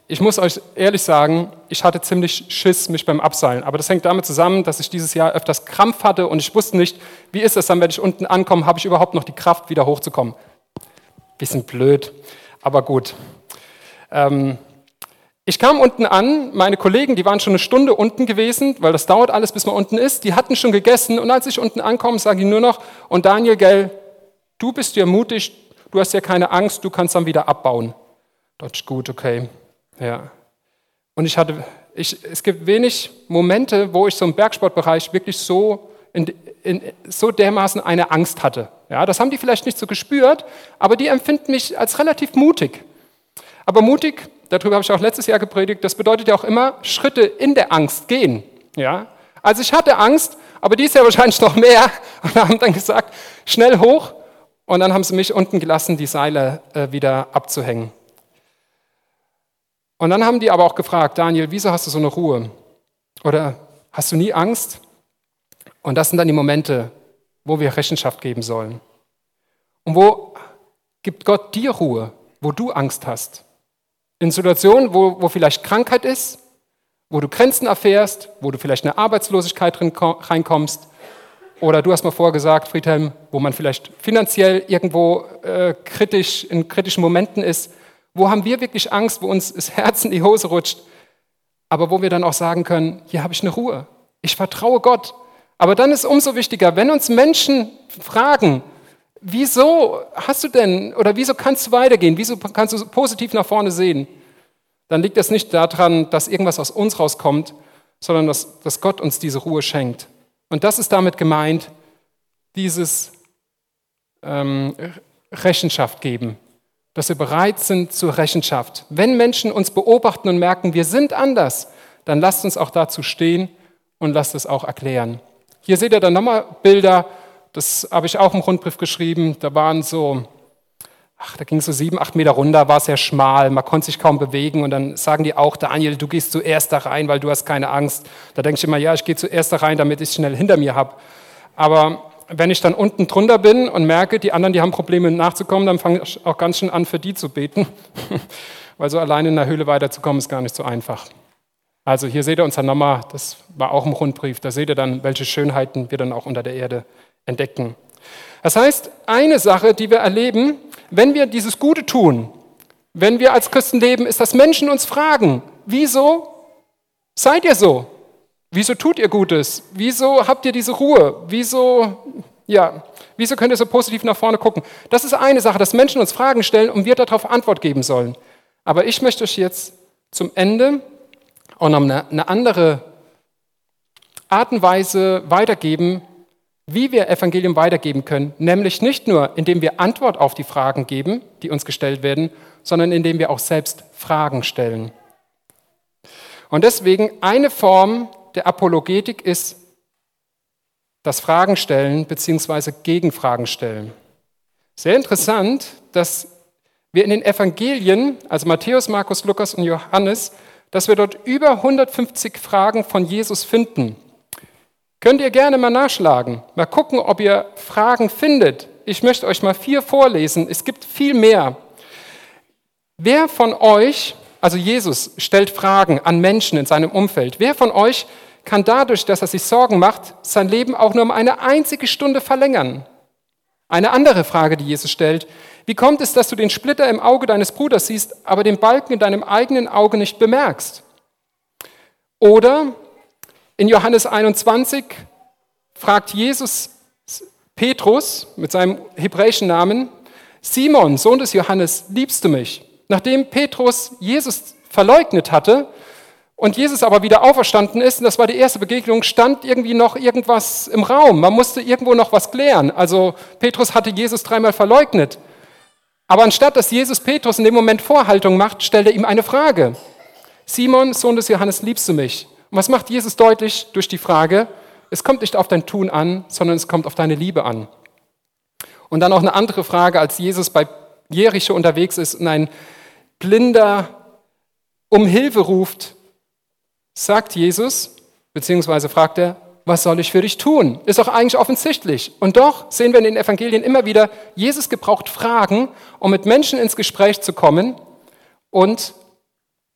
ich muss euch ehrlich sagen, ich hatte ziemlich Schiss, mich beim Abseilen. Aber das hängt damit zusammen, dass ich dieses Jahr öfters Krampf hatte und ich wusste nicht, wie ist es dann, wenn ich unten ankomme, habe ich überhaupt noch die Kraft, wieder hochzukommen. Bisschen blöd, aber gut. Ähm, ich kam unten an, meine Kollegen, die waren schon eine Stunde unten gewesen, weil das dauert alles, bis man unten ist, die hatten schon gegessen und als ich unten ankomme, sage ich nur noch, und Daniel, gell, du bist ja mutig, du hast ja keine Angst, du kannst dann wieder abbauen. Deutsch gut, okay. Ja. Und ich hatte, ich, es gibt wenig Momente, wo ich so im Bergsportbereich wirklich so, in, in, so dermaßen eine Angst hatte. Ja, das haben die vielleicht nicht so gespürt, aber die empfinden mich als relativ mutig. Aber mutig, darüber habe ich auch letztes Jahr gepredigt, das bedeutet ja auch immer, Schritte in der Angst gehen. Ja? Also ich hatte Angst, aber die ist ja wahrscheinlich noch mehr und haben dann gesagt, schnell hoch und dann haben sie mich unten gelassen, die Seile äh, wieder abzuhängen. Und dann haben die aber auch gefragt, Daniel, wieso hast du so eine Ruhe? Oder hast du nie Angst? Und das sind dann die Momente, wo wir Rechenschaft geben sollen. Und wo gibt Gott dir Ruhe, wo du Angst hast? In Situationen, wo, wo vielleicht Krankheit ist, wo du Grenzen erfährst, wo du vielleicht in eine Arbeitslosigkeit reinkommst. Oder du hast mal vorher gesagt, Friedhelm, wo man vielleicht finanziell irgendwo äh, kritisch, in kritischen Momenten ist. Wo haben wir wirklich Angst, wo uns das Herz in die Hose rutscht, aber wo wir dann auch sagen können, hier habe ich eine Ruhe, ich vertraue Gott. Aber dann ist umso wichtiger, wenn uns Menschen fragen, wieso hast du denn oder wieso kannst du weitergehen, wieso kannst du positiv nach vorne sehen, dann liegt das nicht daran, dass irgendwas aus uns rauskommt, sondern dass, dass Gott uns diese Ruhe schenkt. Und das ist damit gemeint, dieses ähm, Rechenschaft geben. Dass wir bereit sind zur Rechenschaft. Wenn Menschen uns beobachten und merken, wir sind anders, dann lasst uns auch dazu stehen und lasst es auch erklären. Hier seht ihr dann nochmal Bilder, das habe ich auch im Rundbrief geschrieben, da waren so, ach, da ging es so sieben, acht Meter runter, war sehr schmal, man konnte sich kaum bewegen und dann sagen die auch, Daniel, du gehst zuerst da rein, weil du hast keine Angst. Da denke ich immer, ja, ich gehe zuerst da rein, damit ich es schnell hinter mir habe. Aber wenn ich dann unten drunter bin und merke, die anderen, die haben Probleme nachzukommen, dann fange ich auch ganz schön an, für die zu beten, weil so alleine in der Höhle weiterzukommen, ist gar nicht so einfach. Also hier seht ihr uns dann nochmal, das war auch im Rundbrief, da seht ihr dann, welche Schönheiten wir dann auch unter der Erde entdecken. Das heißt, eine Sache, die wir erleben, wenn wir dieses Gute tun, wenn wir als Christen leben, ist, dass Menschen uns fragen, wieso seid ihr so? Wieso tut ihr Gutes? Wieso habt ihr diese Ruhe? Wieso, ja, wieso könnt ihr so positiv nach vorne gucken? Das ist eine Sache, dass Menschen uns Fragen stellen und wir darauf Antwort geben sollen. Aber ich möchte euch jetzt zum Ende auch noch eine, eine andere Art und Weise weitergeben, wie wir Evangelium weitergeben können. Nämlich nicht nur, indem wir Antwort auf die Fragen geben, die uns gestellt werden, sondern indem wir auch selbst Fragen stellen. Und deswegen eine Form der Apologetik ist das Fragen stellen bzw. Gegenfragen stellen. Sehr interessant, dass wir in den Evangelien, also Matthäus, Markus, Lukas und Johannes, dass wir dort über hundertfünfzig Fragen von Jesus finden. Könnt ihr gerne mal nachschlagen, mal gucken, ob ihr Fragen findet. Ich möchte euch mal vier vorlesen, es gibt viel mehr. Wer von euch, also Jesus stellt Fragen an Menschen in seinem Umfeld, wer von euch kann dadurch, dass er sich Sorgen macht, sein Leben auch nur um eine einzige Stunde verlängern? Eine andere Frage, die Jesus stellt: Wie kommt es, dass du den Splitter im Auge deines Bruders siehst, aber den Balken in deinem eigenen Auge nicht bemerkst? Oder in Johannes einundzwanzig fragt Jesus Petrus mit seinem hebräischen Namen: Simon, Sohn des Johannes, liebst du mich? Nachdem Petrus Jesus verleugnet hatte und Jesus aber wieder auferstanden ist, und das war die erste Begegnung, stand irgendwie noch irgendwas im Raum. Man musste irgendwo noch was klären. Also Petrus hatte Jesus dreimal verleugnet. Aber anstatt dass Jesus Petrus in dem Moment Vorhaltung macht, stellt er ihm eine Frage. Simon, Sohn des Johannes, liebst du mich? Und was macht Jesus deutlich durch die Frage? Es kommt nicht auf dein Tun an, sondern es kommt auf deine Liebe an. Und dann auch eine andere Frage, als Jesus bei Jericho unterwegs ist und ein Blinder um Hilfe ruft, sagt Jesus, beziehungsweise fragt er, was soll ich für dich tun? Ist doch eigentlich offensichtlich. Und doch sehen wir in den Evangelien immer wieder, Jesus gebraucht Fragen, um mit Menschen ins Gespräch zu kommen und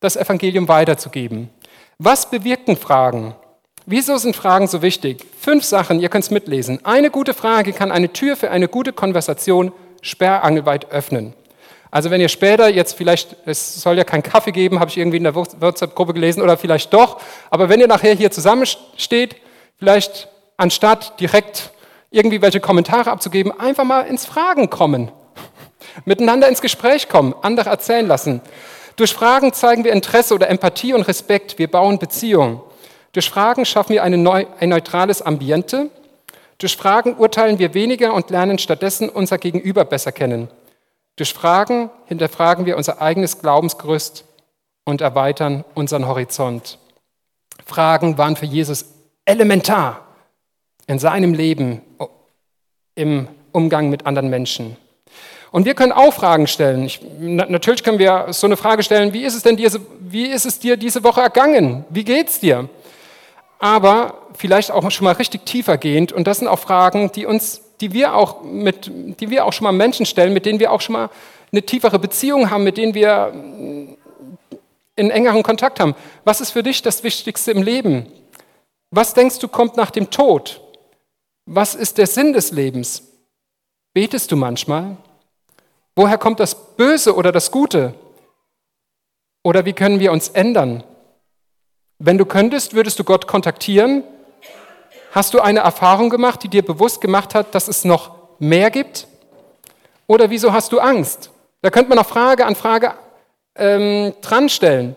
das Evangelium weiterzugeben. Was bewirken Fragen? Wieso sind Fragen so wichtig? Fünf Sachen, ihr könnt es mitlesen. Eine gute Frage kann eine Tür für eine gute Konversation sperrangelweit öffnen. Also wenn ihr später jetzt vielleicht, es soll ja keinen Kaffee geben, habe ich irgendwie in der WhatsApp-Gruppe gelesen, oder vielleicht doch, aber wenn ihr nachher hier zusammensteht, vielleicht anstatt direkt irgendwie welche Kommentare abzugeben, einfach mal ins Fragen kommen, miteinander ins Gespräch kommen, andere erzählen lassen. Durch Fragen zeigen wir Interesse oder Empathie und Respekt, wir bauen Beziehungen. Durch Fragen schaffen wir eine neu, ein neutrales Ambiente. Durch Fragen urteilen wir weniger und lernen stattdessen unser Gegenüber besser kennen. Durch Fragen hinterfragen wir unser eigenes Glaubensgerüst und erweitern unseren Horizont. Fragen waren für Jesus elementar in seinem Leben, im Umgang mit anderen Menschen. Und wir können auch Fragen stellen. Ich, na, natürlich können wir so eine Frage stellen, wie ist es denn diese, wie ist es dir diese Woche ergangen? Wie geht's dir? Aber vielleicht auch schon mal richtig tiefergehend. Und das sind auch Fragen, die uns, die wir auch mit, die wir auch schon mal Menschen stellen, mit denen wir auch schon mal eine tiefere Beziehung haben, mit denen wir in engeren Kontakt haben. Was ist für dich das Wichtigste im Leben? Was denkst du, kommt nach dem Tod? Was ist der Sinn des Lebens? Betest du manchmal? Woher kommt das Böse oder das Gute? Oder wie können wir uns ändern? Wenn du könntest, würdest du Gott kontaktieren? Hast du eine Erfahrung gemacht, die dir bewusst gemacht hat, dass es noch mehr gibt? Oder wieso hast du Angst? Da könnte man noch Frage an Frage ähm, dran stellen.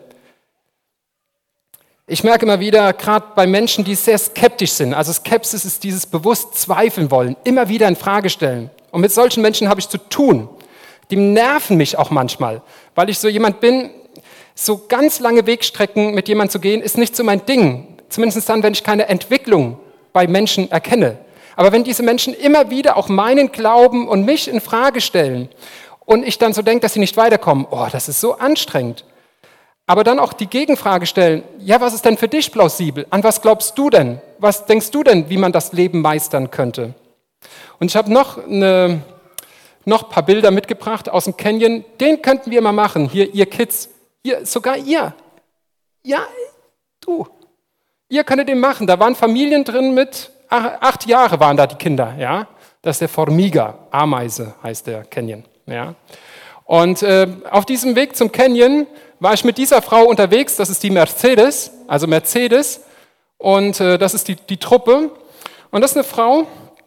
Ich merke immer wieder, gerade bei Menschen, die sehr skeptisch sind, also Skepsis ist dieses bewusst zweifeln wollen, immer wieder in Frage stellen. Und mit solchen Menschen habe ich zu tun. Die nerven mich auch manchmal, weil ich so jemand bin, so ganz lange Wegstrecken mit jemandem zu gehen, ist nicht so mein Ding. Zumindest dann, wenn ich keine Entwicklung bei Menschen erkenne. Aber wenn diese Menschen immer wieder auch meinen Glauben und mich in Frage stellen und ich dann so denke, dass sie nicht weiterkommen, oh, das ist so anstrengend. Aber dann auch die Gegenfrage stellen, ja, was ist denn für dich plausibel? An was glaubst du denn? Was denkst du denn, wie man das Leben meistern könnte? Und ich habe noch eine, noch ein paar Bilder mitgebracht aus dem Canyon. Den könnten wir mal machen, hier, ihr Kids. Ihr, sogar ihr. Ja, du. Ihr könntet den machen. Da waren Familien drin mit, ach, acht Jahre waren da die Kinder. Ja? Das ist der Formiga, Ameise heißt der Canyon. Ja? Und äh, auf diesem Weg zum Canyon war ich mit dieser Frau unterwegs. Das ist die Mercedes, also Mercedes. Und äh, das ist die, die Truppe. Und das ist eine Frau,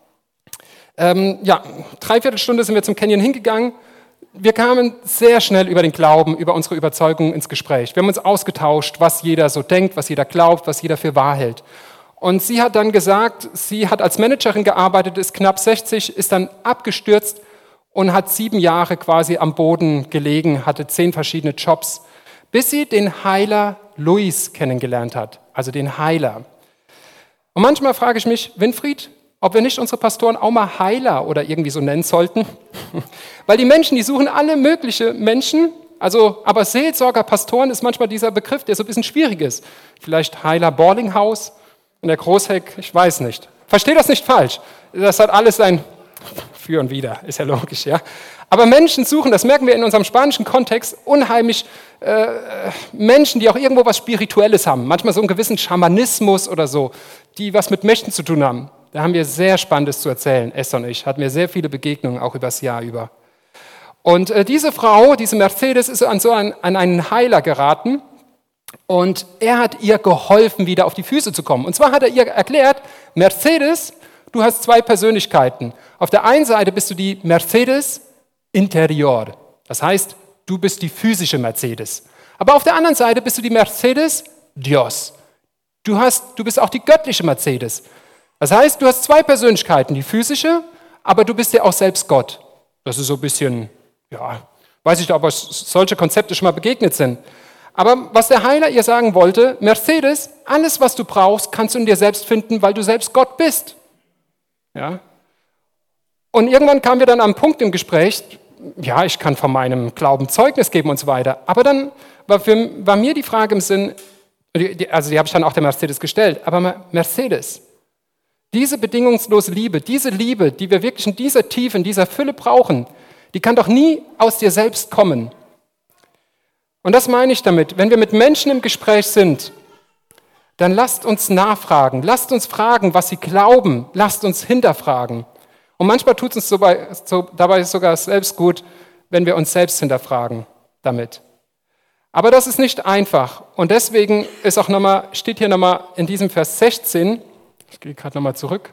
ähm, ja, dreiviertel Stunde sind wir zum Canyon hingegangen. Wir kamen sehr schnell über den Glauben, über unsere Überzeugung ins Gespräch. Wir haben uns ausgetauscht, was jeder so denkt, was jeder glaubt, was jeder für wahr hält. Und sie hat dann gesagt, sie hat als Managerin gearbeitet, ist knapp sechzig, ist dann abgestürzt und hat sieben Jahre quasi am Boden gelegen, hatte zehn verschiedene Jobs, bis sie den Heiler Luis kennengelernt hat, also den Heiler. Und manchmal frage ich mich, Winfried, ob wir nicht unsere Pastoren auch mal Heiler oder irgendwie so nennen sollten. Weil die Menschen, die suchen alle möglichen Menschen, also, aber Seelsorger, Pastoren ist manchmal dieser Begriff, der so ein bisschen schwierig ist. Vielleicht Heiler Boardinghaus und der Großheck, ich weiß nicht. Verstehe das nicht falsch. Das hat alles ein Für und Wider, ist ja logisch, ja. Aber Menschen suchen, das merken wir in unserem spanischen Kontext, unheimlich äh, Menschen, die auch irgendwo was Spirituelles haben. Manchmal so einen gewissen Schamanismus oder so, die was mit Mächten zu tun haben. Da haben wir sehr Spannendes zu erzählen, Esther und ich. Hatten wir sehr viele Begegnungen, auch übers Jahr über. Und äh, diese Frau, diese Mercedes, ist an so einen, an einen Heiler geraten. Und er hat ihr geholfen, wieder auf die Füße zu kommen. Und zwar hat er ihr erklärt, Mercedes, du hast zwei Persönlichkeiten. Auf der einen Seite bist du die Mercedes Interior. Das heißt, du bist die physische Mercedes. Aber auf der anderen Seite bist du die Mercedes Dios. Du, hast, du bist auch die göttliche Mercedes. Das heißt, du hast zwei Persönlichkeiten, die physische, aber du bist ja auch selbst Gott. Das ist so ein bisschen, ja, weiß ich nicht, ob euch solche Konzepte schon mal begegnet sind. Aber was der Heiler ihr sagen wollte, Mercedes, alles, was du brauchst, kannst du in dir selbst finden, weil du selbst Gott bist. Ja. Und irgendwann kamen wir dann am Punkt im Gespräch, ja, ich kann von meinem Glauben Zeugnis geben und so weiter. Aber dann war, für, war mir die Frage im Sinn, also die habe ich dann auch der Mercedes gestellt, aber Mercedes, diese bedingungslose Liebe, diese Liebe, die wir wirklich in dieser Tiefe, in dieser Fülle brauchen, die kann doch nie aus dir selbst kommen. Und das meine ich damit. Wenn wir mit Menschen im Gespräch sind, dann lasst uns nachfragen. Lasst uns fragen, was sie glauben. Lasst uns hinterfragen. Und manchmal tut es uns dabei, so, dabei sogar selbst gut, wenn wir uns selbst hinterfragen damit. Aber das ist nicht einfach. Und deswegen ist auch noch mal, steht hier nochmal in diesem Vers sechzehn, ich gehe gerade nochmal zurück,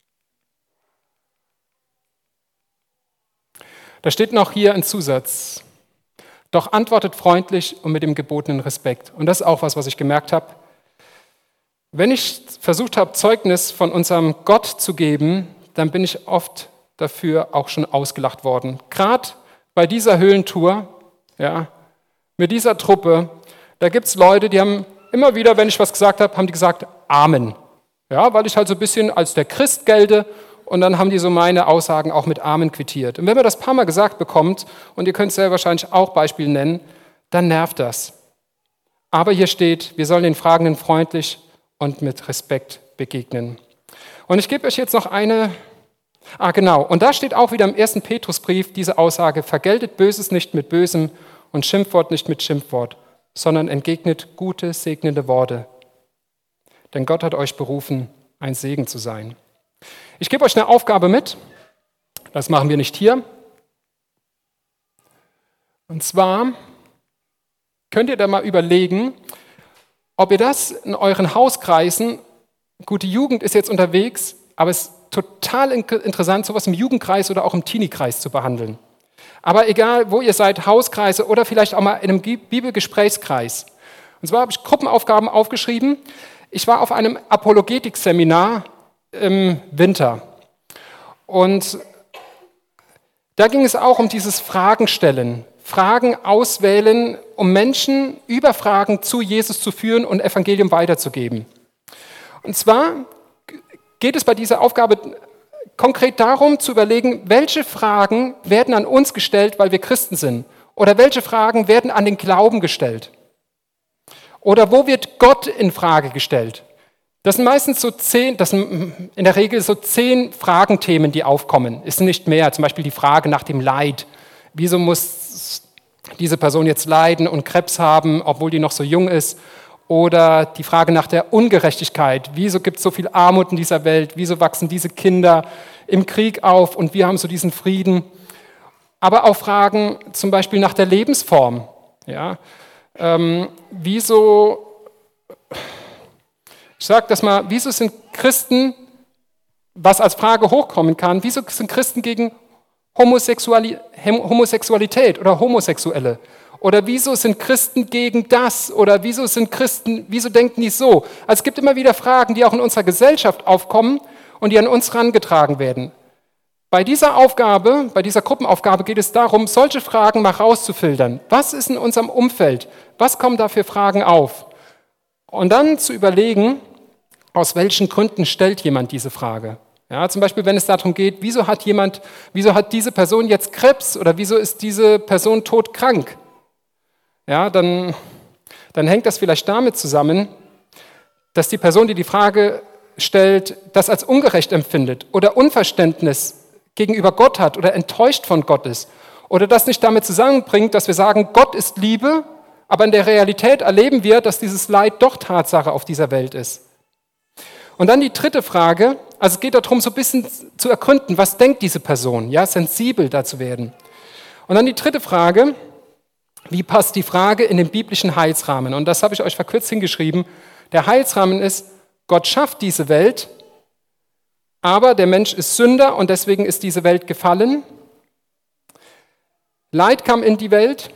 da steht noch hier ein Zusatz. Doch antwortet freundlich und mit dem gebotenen Respekt. Und das ist auch was, was ich gemerkt habe. Wenn ich versucht habe, Zeugnis von unserem Gott zu geben, dann bin ich oft dafür auch schon ausgelacht worden. Gerade bei dieser Höhlentour, ja, mit dieser Truppe, da gibt es Leute, die haben immer wieder, wenn ich was gesagt habe, haben die gesagt, Amen. Ja, weil ich halt so ein bisschen als der Christ gelte und dann haben die so meine Aussagen auch mit Amen quittiert. Und wenn man das ein paar Mal gesagt bekommt, und ihr könnt sehr wahrscheinlich auch Beispiele nennen, dann nervt das. Aber hier steht, wir sollen den Fragenden freundlich und mit Respekt begegnen. Und ich gebe euch jetzt noch eine, ah genau, und da steht auch wieder im ersten Petrusbrief diese Aussage, vergeltet Böses nicht mit Bösem und Schimpfwort nicht mit Schimpfwort, sondern entgegnet gute, segnende Worte. Denn Gott hat euch berufen, ein Segen zu sein. Ich gebe euch eine Aufgabe mit, das machen wir nicht hier. Und zwar könnt ihr da mal überlegen, ob ihr das in euren Hauskreisen, gut, die Jugend ist jetzt unterwegs, aber es ist total interessant, sowas im Jugendkreis oder auch im Teenie-Kreis zu behandeln. Aber egal, wo ihr seid, Hauskreise oder vielleicht auch mal in einem Bibelgesprächskreis. Und zwar habe ich Gruppenaufgaben aufgeschrieben. Ich war auf einem Apologetik-Seminar im Winter. Und da ging es auch um dieses Fragen stellen, Fragen auswählen, um Menschen über Fragen zu Jesus zu führen und Evangelium weiterzugeben. Und zwar geht es bei dieser Aufgabe konkret darum, zu überlegen, welche Fragen werden an uns gestellt, weil wir Christen sind? Oder welche Fragen werden an den Glauben gestellt? Oder wo wird Gott in Frage gestellt? Das sind meistens so zehn, das sind in der Regel so zehn Fragenthemen, die aufkommen. Es sind nicht mehr, zum Beispiel die Frage nach dem Leid. Wieso muss diese Person jetzt leiden und Krebs haben, obwohl die noch so jung ist? Oder die Frage nach der Ungerechtigkeit. Wieso gibt es so viel Armut in dieser Welt? Wieso wachsen diese Kinder im Krieg auf und wir haben so diesen Frieden? Aber auch Fragen zum Beispiel nach der Lebensform. Ja, ähm, wieso... Ich sage das mal, wieso sind Christen, was als Frage hochkommen kann, wieso sind Christen gegen Homosexuali- Homosexualität oder Homosexuelle? Oder wieso sind Christen gegen das? Oder wieso sind Christen, wieso denken die so? Also es gibt immer wieder Fragen, die auch in unserer Gesellschaft aufkommen und die an uns herangetragen werden. Bei dieser Aufgabe, bei dieser Gruppenaufgabe geht es darum, solche Fragen mal rauszufiltern. Was ist in unserem Umfeld? Was kommen da für Fragen auf? Und dann zu überlegen, aus welchen Gründen stellt jemand diese Frage? Ja, zum Beispiel, wenn es darum geht, wieso hat jemand, wieso hat diese Person jetzt Krebs oder wieso ist diese Person todkrank? Ja, dann, dann hängt das vielleicht damit zusammen, dass die Person, die die Frage stellt, das als ungerecht empfindet oder Unverständnis gegenüber Gott hat oder enttäuscht von Gott ist oder das nicht damit zusammenbringt, dass wir sagen, Gott ist Liebe, aber in der Realität erleben wir, dass dieses Leid doch Tatsache auf dieser Welt ist. Und dann die dritte Frage, also es geht darum, so ein bisschen zu ergründen, was denkt diese Person, ja, sensibel dazu werden. Und dann die dritte Frage, wie passt die Frage in den biblischen Heilsrahmen? Und das habe ich euch verkürzt hingeschrieben. Der Heilsrahmen ist, Gott schafft diese Welt, aber der Mensch ist Sünder und deswegen ist diese Welt gefallen. Leid kam in die Welt.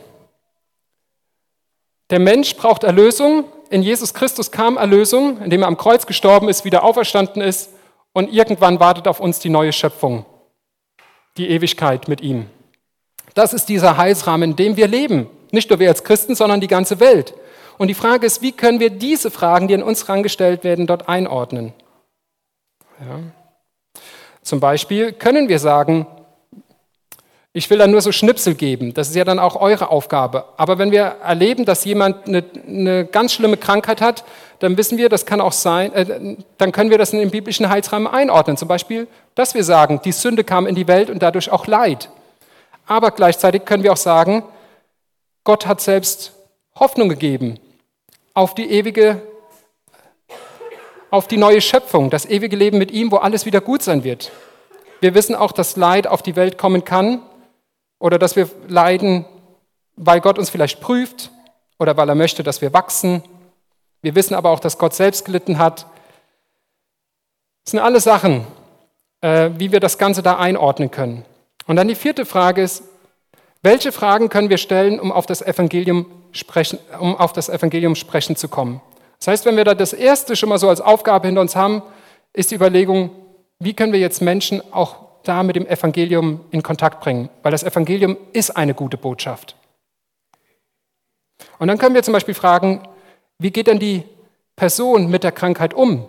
Der Mensch braucht Erlösung. In Jesus Christus kam Erlösung, indem er am Kreuz gestorben ist, wieder auferstanden ist und irgendwann wartet auf uns die neue Schöpfung, die Ewigkeit mit ihm. Das ist dieser Heilsrahmen, in dem wir leben. Nicht nur wir als Christen, sondern die ganze Welt. Und die Frage ist, wie können wir diese Fragen, die an uns herangestellt werden, dort einordnen? Ja. Zum Beispiel können wir sagen, ich will da nur so Schnipsel geben, das ist ja dann auch eure Aufgabe. Aber wenn wir erleben, dass jemand eine, eine ganz schlimme Krankheit hat, dann wissen wir, das kann auch sein, äh, dann können wir das in den biblischen Heilsrahmen einordnen. Zum Beispiel, dass wir sagen, die Sünde kam in die Welt und dadurch auch Leid. Aber gleichzeitig können wir auch sagen, Gott hat selbst Hoffnung gegeben auf die ewige, auf die neue Schöpfung, das ewige Leben mit ihm, wo alles wieder gut sein wird. Wir wissen auch, dass Leid auf die Welt kommen kann oder dass wir leiden, weil Gott uns vielleicht prüft oder weil er möchte, dass wir wachsen. Wir wissen aber auch, dass Gott selbst gelitten hat. Das sind alles Sachen, äh, wie wir das Ganze da einordnen können. Und dann die vierte Frage ist, welche Fragen können wir stellen, um auf das Evangelium sprechen, um auf das Evangelium sprechen zu kommen? Das heißt, wenn wir da das erste schon mal so als Aufgabe hinter uns haben, ist die Überlegung, wie können wir jetzt Menschen auch da mit dem Evangelium in Kontakt bringen? Weil das Evangelium ist eine gute Botschaft. Und dann können wir zum Beispiel fragen, wie geht denn die Person mit der Krankheit um?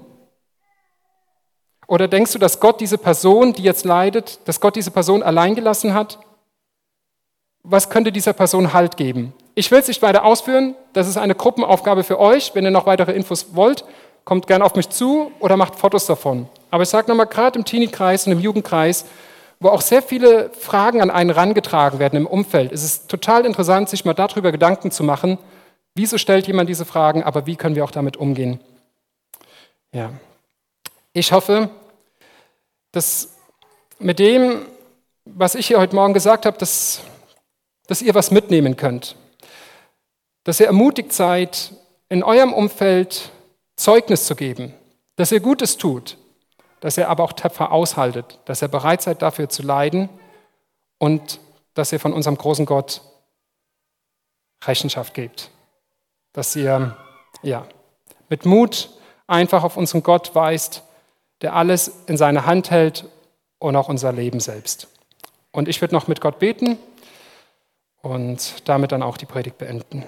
Oder denkst du, dass Gott diese Person, die jetzt leidet, dass Gott diese Person allein gelassen hat? Was könnte dieser Person Halt geben? Ich will es nicht weiter ausführen, das ist eine Gruppenaufgabe für euch. Wenn ihr noch weitere Infos wollt, kommt gerne auf mich zu oder macht Fotos davon. Aber ich sage nochmal, gerade im Teenie-Kreis und im Jugendkreis, wo auch sehr viele Fragen an einen herangetragen werden im Umfeld, ist es total interessant, sich mal darüber Gedanken zu machen, wieso stellt jemand diese Fragen, aber wie können wir auch damit umgehen? Ja. Ich hoffe, dass mit dem, was ich hier heute Morgen gesagt habe, dass dass ihr was mitnehmen könnt, dass ihr ermutigt seid, in eurem Umfeld Zeugnis zu geben, dass ihr Gutes tut, dass ihr aber auch tapfer aushaltet, dass ihr bereit seid, dafür zu leiden und dass ihr von unserem großen Gott Rechenschaft gebt, dass ihr ja, mit Mut einfach auf unseren Gott weist, der alles in seine Hand hält und auch unser Leben selbst. Und ich würde noch mit Gott beten und damit dann auch die Predigt beenden.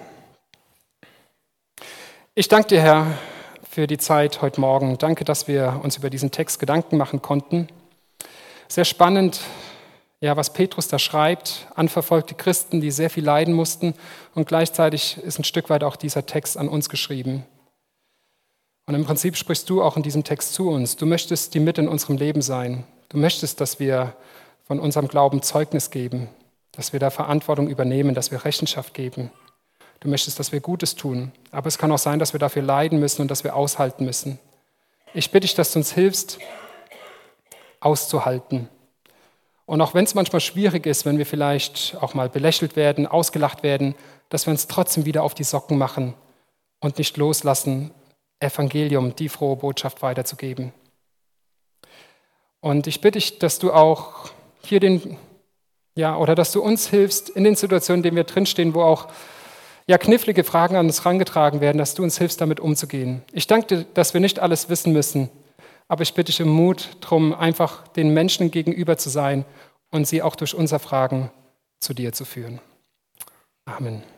Ich danke dir, Herr, für die Zeit heute Morgen. Danke, dass wir uns über diesen Text Gedanken machen konnten. Sehr spannend, ja, was Petrus da schreibt, an verfolgte Christen, die sehr viel leiden mussten. Und gleichzeitig ist ein Stück weit auch dieser Text an uns geschrieben. Und im Prinzip sprichst du auch in diesem Text zu uns. Du möchtest die Mitte in unserem Leben sein. Du möchtest, dass wir von unserem Glauben Zeugnis geben, dass wir da Verantwortung übernehmen, dass wir Rechenschaft geben. Du möchtest, dass wir Gutes tun. Aber es kann auch sein, dass wir dafür leiden müssen und dass wir aushalten müssen. Ich bitte dich, dass du uns hilfst, auszuhalten. Und auch wenn es manchmal schwierig ist, wenn wir vielleicht auch mal belächelt werden, ausgelacht werden, dass wir uns trotzdem wieder auf die Socken machen und nicht loslassen, Evangelium, die frohe Botschaft weiterzugeben. Und ich bitte dich, dass du auch hier den, ja, oder dass du uns hilfst in den Situationen, in denen wir drinstehen, wo auch ja, knifflige Fragen an uns herangetragen werden, dass du uns hilfst, damit umzugehen. Ich danke dir, dass wir nicht alles wissen müssen, aber ich bitte dich um Mut darum, einfach den Menschen gegenüber zu sein und sie auch durch unser Fragen zu dir zu führen. Amen.